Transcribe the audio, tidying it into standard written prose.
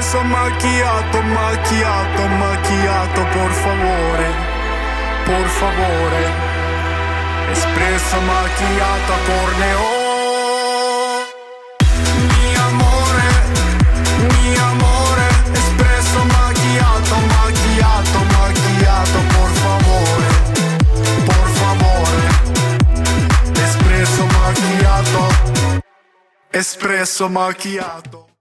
espresso macchiato, macchiato, macchiato, por favore, por favore. Espresso macchiato a corneo. Mi amore, espresso macchiato, macchiato, macchiato, por favore, por favore. Espresso macchiato, espresso macchiato.